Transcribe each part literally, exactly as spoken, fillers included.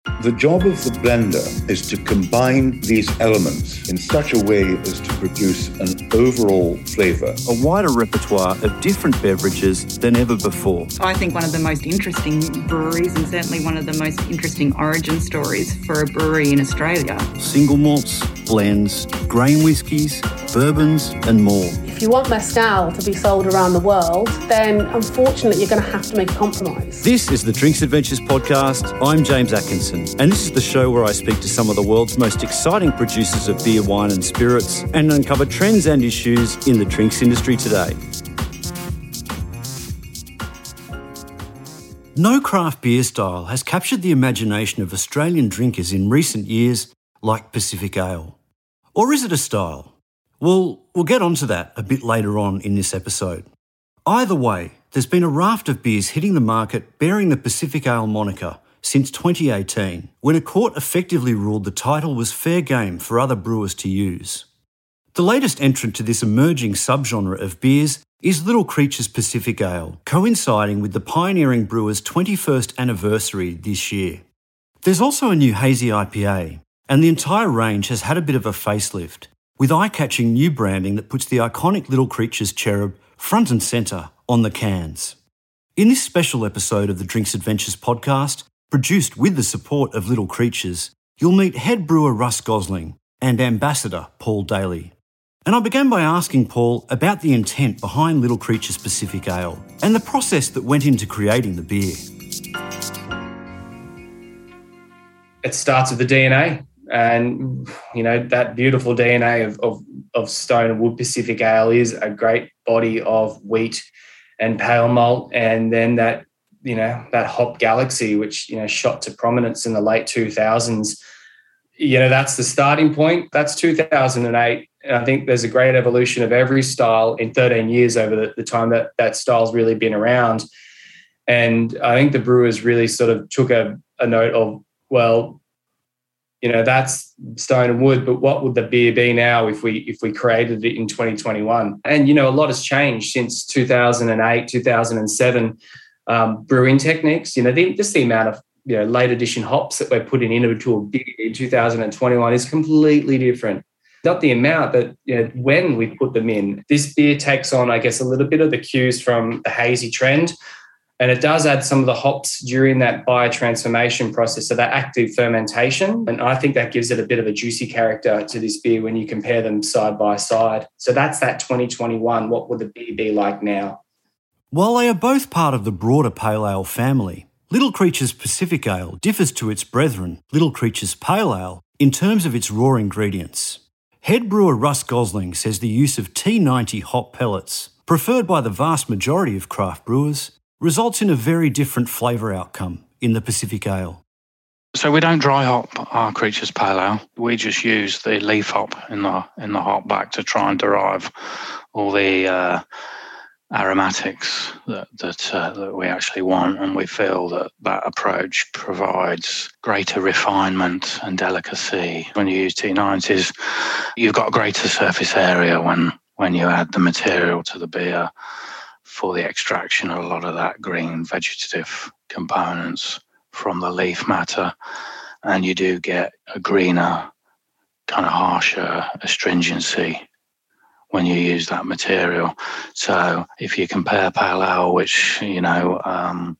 The job of the blender is to combine these elements in such a way as to produce an overall flavour. A wider repertoire of different beverages than ever before. I think one of the most interesting breweries, and certainly one of the most interesting origin stories for a brewery in Australia. Single malts, blends, grain whiskies, bourbons and more. If you want mezcal to be sold around the world, then unfortunately you're going to have to make a compromise. This is the Drinks Adventures podcast. I'm James Atkinson, and this is the show where I speak to some of the world's most exciting producers of beer, wine and spirits and uncover trends and issues in the drinks industry today. No craft beer style has captured the imagination of Australian drinkers in recent years like Pacific Ale. Or is it a style? Well, we'll get onto that a bit later on in this episode. Either way, there's been a raft of beers hitting the market bearing the Pacific Ale moniker since twenty eighteen, when a court effectively ruled the title was fair game for other brewers to use. The latest entrant to this emerging subgenre of beers is Little Creatures Pacific Ale, coinciding with the pioneering brewer's twenty-first anniversary this year. There's also a new hazy I P A, and the entire range has had a bit of a facelift, with eye-catching new branding that puts the iconic Little Creatures cherub front and centre on the cans. In this special episode of the Drinks Adventures podcast, produced with the support of Little Creatures, you'll meet head brewer Russ Gosling and ambassador Paul Daly. And I began by asking Paul about the intent behind Little Creatures Pacific Ale and the process that went into creating the beer. It starts with the D N A. And, you know, that beautiful D N A of, of, of Stone and Wood Pacific Ale is a great body of wheat and pale malt. And then that, you know, that hop galaxy, which, you know, shot to prominence in the late two thousands, you know, that's the starting point. That's two thousand eight. And I think there's a great evolution of every style in thirteen years over the, the time that that style's really been around. And I think the brewers really sort of took a, a note of, well, you know, that's Stone and Wood, but what would the beer be now if we if we created it in twenty twenty-one? And, you know, a lot has changed since two thousand eight, two thousand seven. Um, brewing techniques, you know, the, just the amount of, you know, late edition hops that we're putting into a beer in two thousand twenty-one is completely different. Not the amount, but, you know, when we put them in. This beer takes on, I guess, a little bit of the cues from the hazy trend. And it does add some of the hops during that biotransformation process, so that active fermentation. And I think that gives it a bit of a juicy character to this beer when you compare them side by side. So that's that twenty twenty-one. What would the beer be like now? While they are both part of the broader Pale Ale family, Little Creatures Pacific Ale differs to its brethren, Little Creatures Pale Ale, in terms of its raw ingredients. Head brewer Russ Gosling says the use of T ninety hop pellets, preferred by the vast majority of craft brewers, results in a very different flavour outcome in the Pacific Ale. So we don't dry hop our Creatures Pale Ale. We just use the leaf hop in the in the hop back to try and derive all the uh, aromatics that that, uh, that we actually want, and we feel that that approach provides greater refinement and delicacy. When you use T nineties, you've got a greater surface area when when you add the material to the beer for the extraction of a lot of that green vegetative components from the leaf matter, and you do get a greener, kind of harsher astringency when you use that material. So if you compare Pale Ale, which, you know, um,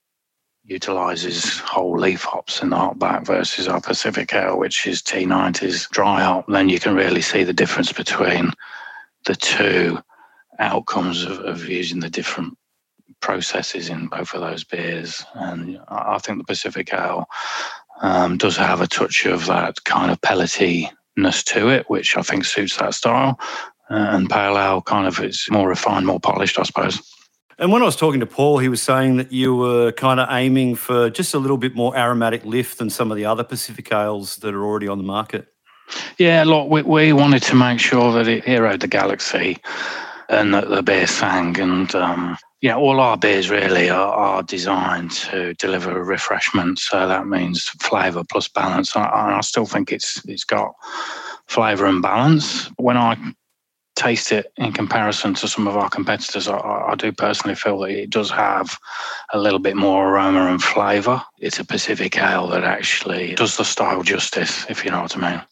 utilises whole leaf hops in the hop back, versus our Pacific Ale, which is T nineties dry hop, then you can really see the difference between the two outcomes of, of using the different processes in both of those beers. And I think the Pacific Ale um, does have a touch of that kind of pelletiness to it, which I think suits that style. And Pale Ale kind of is more refined, more polished, I suppose. And when I was talking to Paul, he was saying that you were kind of aiming for just a little bit more aromatic lift than some of the other Pacific Ales that are already on the market. Yeah, look, we, we wanted to make sure that it heroed the galaxy and that the beer sang. And, um, yeah, all our beers really are, are designed to deliver refreshment. So that means flavour plus balance. And I, I still think it's it's got flavour and balance. When I taste it in comparison to some of our competitors, I, I do personally feel that it does have a little bit more aroma and flavour. It's a Pacific ale that actually does the style justice, if you know what I mean.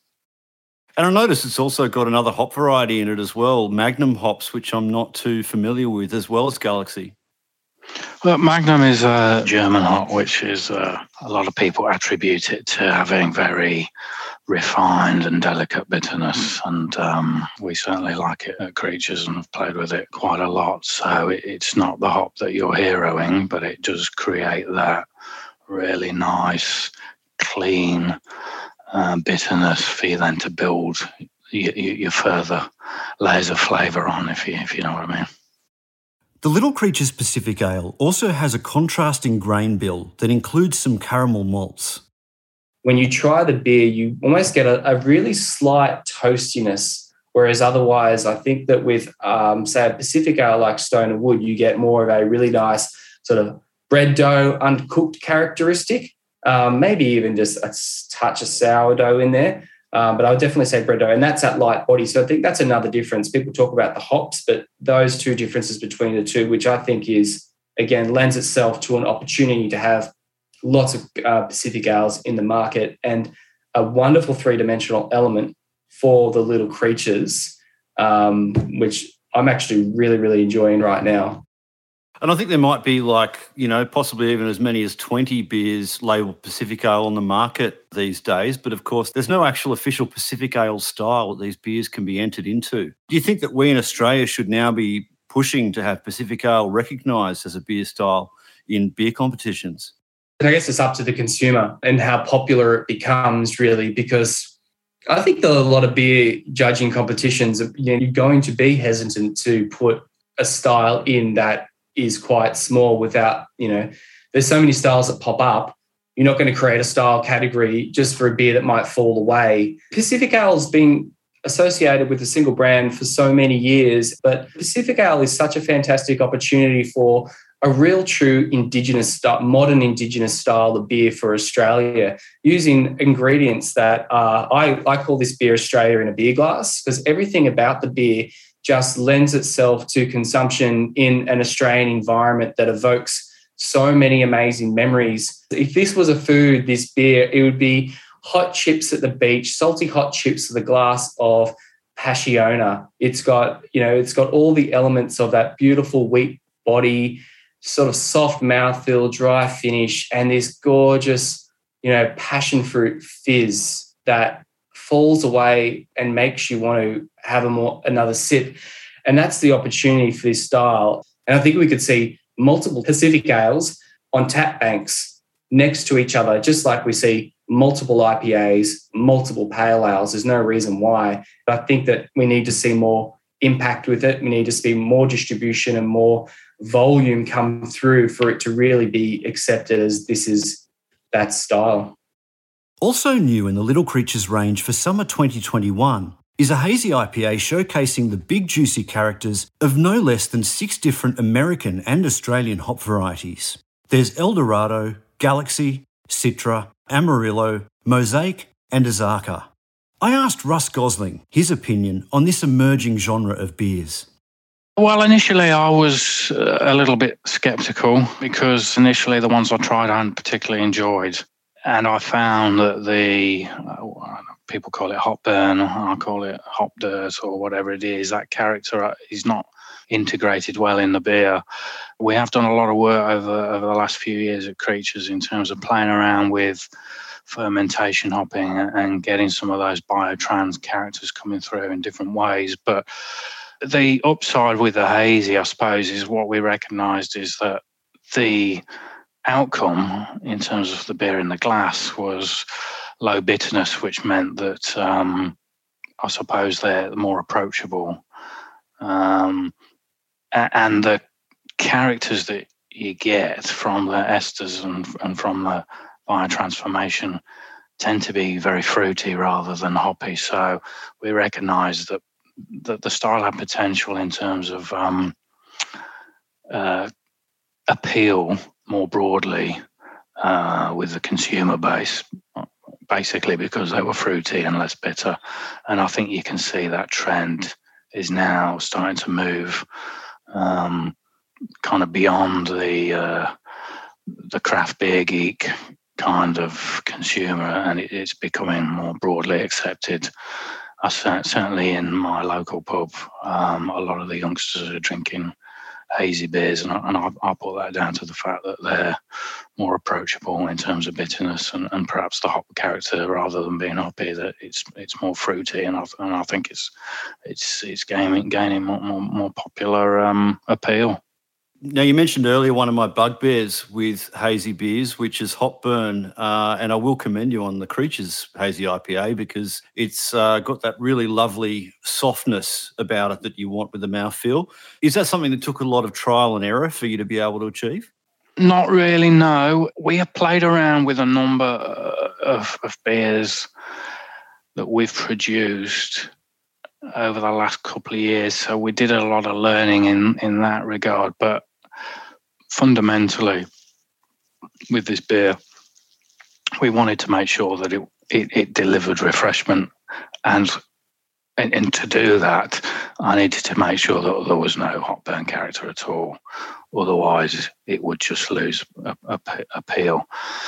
And I notice it's also got another hop variety in it as well, Magnum hops, which I'm not too familiar with, as well as Galaxy. Well, Magnum is a German hop, which is uh, a lot of people attribute it to having very refined and delicate bitterness, and um, we certainly like it at Creatures and have played with it quite a lot. So it, it's not the hop that you're heroing, but it does create that really nice, clean uh, bitterness for you then to build your, your further layers of flavour on, if you if you know what I mean. The Little Creatures Pacific Ale also has a contrasting grain bill that includes some caramel malts. When you try the beer, you almost get a, a really slight toastiness, whereas otherwise I think that with, um, say, a Pacific Ale like Stone and Wood, you get more of a really nice sort of bread dough, uncooked characteristic, um, maybe even just a touch of sourdough in there. Um, but I would definitely say bread dough, and that's at light body. So I think that's another difference. People talk about the hops, but those two differences between the two, which I think is, again, lends itself to an opportunity to have lots of uh, Pacific ales in the market and a wonderful three-dimensional element for the Little Creatures, um, which I'm actually really, really enjoying right now. And I think there might be like, you know, possibly even as many as twenty beers labelled Pacific Ale on the market these days. But of course, there's no actual official Pacific Ale style that these beers can be entered into. Do you think that we in Australia should now be pushing to have Pacific Ale recognised as a beer style in beer competitions? I guess it's up to the consumer and how popular it becomes, really, because I think that a lot of beer judging competitions, you know, you're going to be hesitant to put a style in that is quite small without, you know, there's so many styles that pop up. You're not going to create a style category just for a beer that might fall away. Pacific Ale's been associated with a single brand for so many years, but Pacific Ale is such a fantastic opportunity for a real true Indigenous style, modern Indigenous style of beer for Australia, using ingredients that are, I, I call this beer Australia in a beer glass, because everything about the beer just lends itself to consumption in an Australian environment that evokes so many amazing memories. If this was a food, this beer, it would be hot chips at the beach, salty hot chips with a glass of Passiona. It's got, you know, it's got all the elements of that beautiful wheat body, sort of soft mouthfeel, dry finish, and this gorgeous, you know, passion fruit fizz that falls away and makes you want to have a more another sip. And that's the opportunity for this style. And I think we could see multiple Pacific Ales on tap banks next to each other, just like we see multiple I P As, multiple pale ales. There's no reason why. But I think that we need to see more impact with it. We need to see more distribution and more volume come through for it to really be accepted as this is that style. Also new in the Little Creatures range for summer twenty twenty-one is a hazy I P A showcasing the big juicy characters of no less than six different American and Australian hop varieties. There's Eldorado, Galaxy, Citra, Amarillo, Mosaic and Azaka. I asked Russ Gosling his opinion on this emerging genre of beers. Well, initially I was a little bit sceptical because initially the ones I tried I hadn't particularly enjoyed. And I found that the, uh, people call it hop burn, I call it hop dirt or whatever it is, that character is not integrated well in the beer. We have done a lot of work over, over the last few years at Creatures in terms of playing around with fermentation hopping and getting some of those biotrans characters coming through in different ways. But the upside with the hazy, I suppose, is what we recognised is that the outcome in terms of the beer in the glass was low bitterness, which meant that um, I suppose they're more approachable. Um, and the characters that you get from the esters and, and from the biotransformation tend to be very fruity rather than hoppy. So we recognise that, that the style had potential in terms of um, uh, appeal more broadly uh, with the consumer base, basically because they were fruity and less bitter. And I think you can see that trend is now starting to move um, kind of beyond the uh, the craft beer geek kind of consumer, and it, it's becoming more broadly accepted. I certainly in my local pub, um, a lot of the youngsters are drinking hazy beers, and I, and I, I put that down to the fact that they're more approachable in terms of bitterness and, and perhaps the hop character rather than being hoppy. That it's it's more fruity, and I and I think it's it's it's gaining gaining more more, more popular um, appeal. Now, you mentioned earlier one of my bugbears with hazy beers, which is hop burn, uh, and I will commend you on the Creatures Hazy I P A because it's uh, got that really lovely softness about it that you want with the mouthfeel. Is that something that took a lot of trial and error for you to be able to achieve? Not really, no. We have played around with a number of, of beers that we've produced over the last couple of years, so we did a lot of learning in, in that regard, but fundamentally with this beer we wanted to make sure that it it, it delivered refreshment, and, and and to do that I needed to make sure that there was no hop burn character at all, otherwise it would just lose a, a, appeal.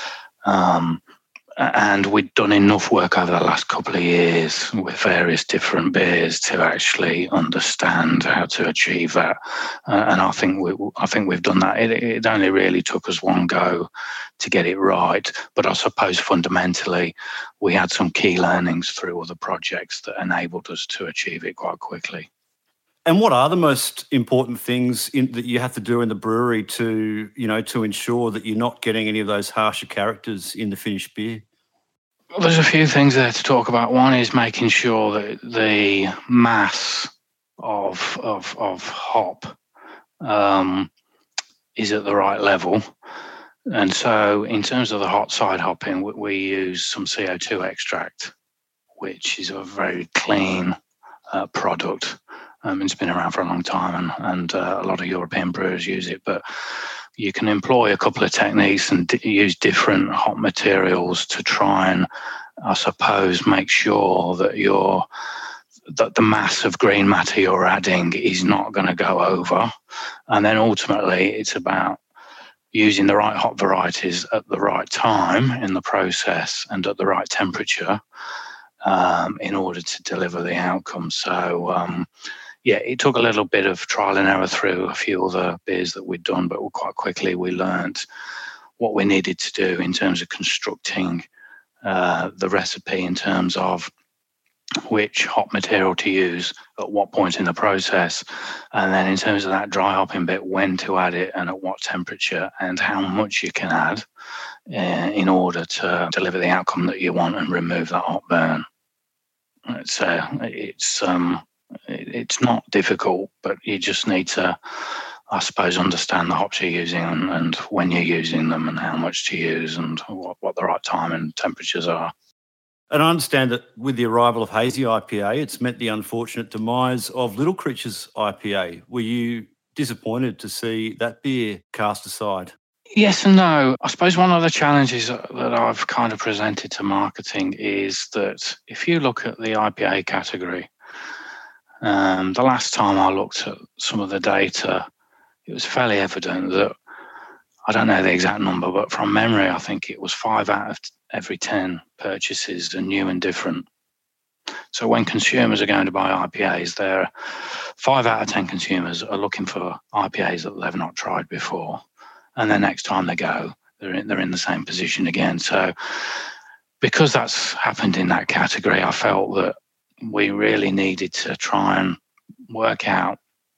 Um, And we'd done enough work over the last couple of years with various different beers to actually understand how to achieve that. Uh, and I think we, I think we've done that. It, it only really took us one go to get it right. But I suppose fundamentally, we had some key learnings through other projects that enabled us to achieve it quite quickly. And what are the most important things in, that you have to do in the brewery to, you know, to ensure that you're not getting any of those harsher characters in the finished beer? Well, there's a few things there to talk about. One is making sure that the mass of of, of hop um, is at the right level. And so in terms of the hot side hopping, we, we use some C O two extract, which is a very clean uh, product. Um, it's been around for a long time, and, and uh, a lot of European brewers use it. But you can employ a couple of techniques and d- use different hop materials to try and, I suppose, make sure that you're that the mass of green matter you're adding is not going to go over. And then ultimately, it's about using the right hop varieties at the right time in the process and at the right temperature um, in order to deliver the outcome. So. Um, Yeah, it took a little bit of trial and error through a few other beers that we'd done, but quite quickly we learned what we needed to do in terms of constructing uh, the recipe in terms of which hop material to use at what point in the process, and then in terms of that dry hopping bit, when to add it and at what temperature and how much you can add uh, in order to deliver the outcome that you want and remove that hop burn. It's uh, it's um. It's not difficult, but you just need to, I suppose, understand the hops you're using and, and when you're using them and how much to use and what, what the right time and temperatures are. And I understand that with the arrival of Hazy I P A, it's meant the unfortunate demise of Little Creatures I P A. Were you disappointed to see that beer cast aside? Yes and no. I suppose one of the challenges that I've kind of presented to marketing is that if you look at the I P A category, Um, the last time I looked at some of the data, it was fairly evident that, I don't know the exact number, but from memory, I think it was five out of every ten purchases are new and different. So when consumers are going to buy I P As, they're five out of ten consumers are looking for I P As that they've not tried before. And the next time they go, they're in, they're in the same position again. So because that's happened in that category, I felt that we really needed to try and work out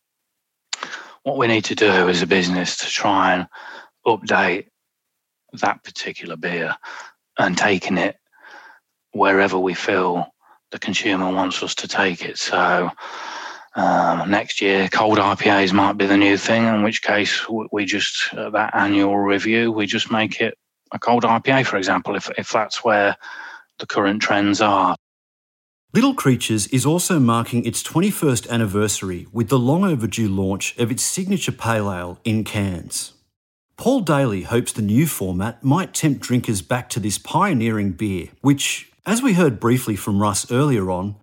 what we need to do as a business to try and update that particular beer and taking it wherever we feel the consumer wants us to take it. So um, next year, cold I P As might be the new thing, in which case we just, uh, that annual review, we just make it a cold I P A, for example, if, if that's where the current trends are. Little Creatures is also marking its twenty-first anniversary with the long overdue launch of its signature pale ale in cans. Paul Daly hopes the new format might tempt drinkers back to this pioneering beer, which, as we heard briefly from Russ earlier on,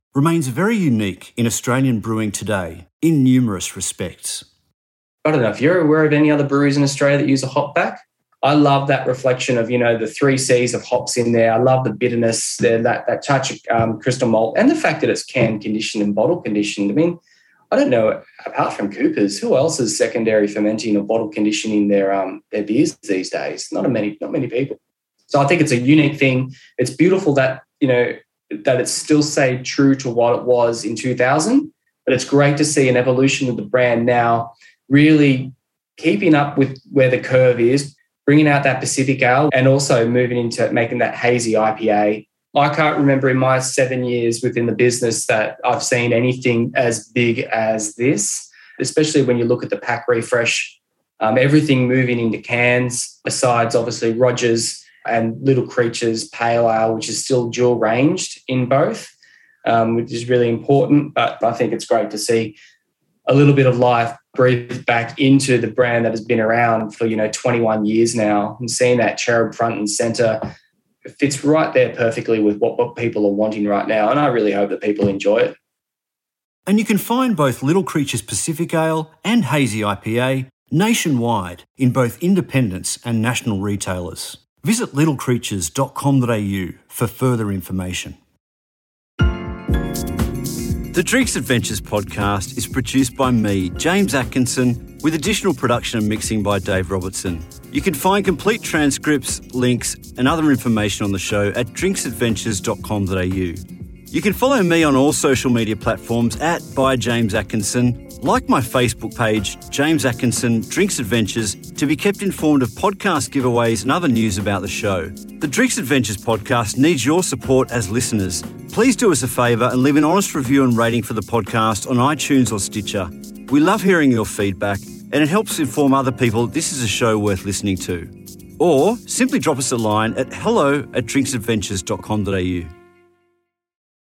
remains very unique in Australian brewing today in numerous respects. I don't know if you're aware of any other breweries in Australia that use a hop back. I love that reflection of, you know, the three C's of hops in there. I love the bitterness, the, that, that touch of um, crystal malt, and the fact that it's can conditioned and bottle conditioned. I mean, I don't know, apart from Coopers, who else is secondary fermenting or bottle conditioning their um, their beers these days? Not a many, not many people. So I think it's a unique thing. It's beautiful that, you know, that it's still stayed true to what it was in two thousand, but it's great to see an evolution of the brand now, really keeping up with where the curve is, bringing out that Pacific Ale and also moving into making that hazy I P A. I can't remember in my seven years within the business that I've seen anything as big as this, especially when you look at the pack refresh, um, everything moving into cans, besides obviously Rogers and Little Creatures Pale Ale, which is still dual ranged in both, um, which is really important. But I think it's great to see a little bit of life breathed back into the brand that has been around for, you know, twenty-one years now, and seeing that cherub front and center, it fits right there perfectly with what, what people are wanting right now. And I really hope that people enjoy it. And you can find both Little Creatures Pacific Ale and Hazy I P A nationwide in both independents and national retailers. Visit little creatures dot com dot a u for further information. The Drinks Adventures podcast is produced by me, James Atkinson, with additional production and mixing by Dave Robertson. You can find complete transcripts, links and other information on the show at drinks adventures dot com dot a u. You can follow me on all social media platforms at by James Atkinson. Like my Facebook page, James Atkinson Drinks Adventures, to be kept informed of podcast giveaways and other news about the show. The Drinks Adventures podcast needs your support as listeners. Please do us a favour and leave an honest review and rating for the podcast on iTunes or Stitcher. We love hearing your feedback and it helps inform other people this is a show worth listening to. Or simply drop us a line at hello at drinks adventures dot com dot a u.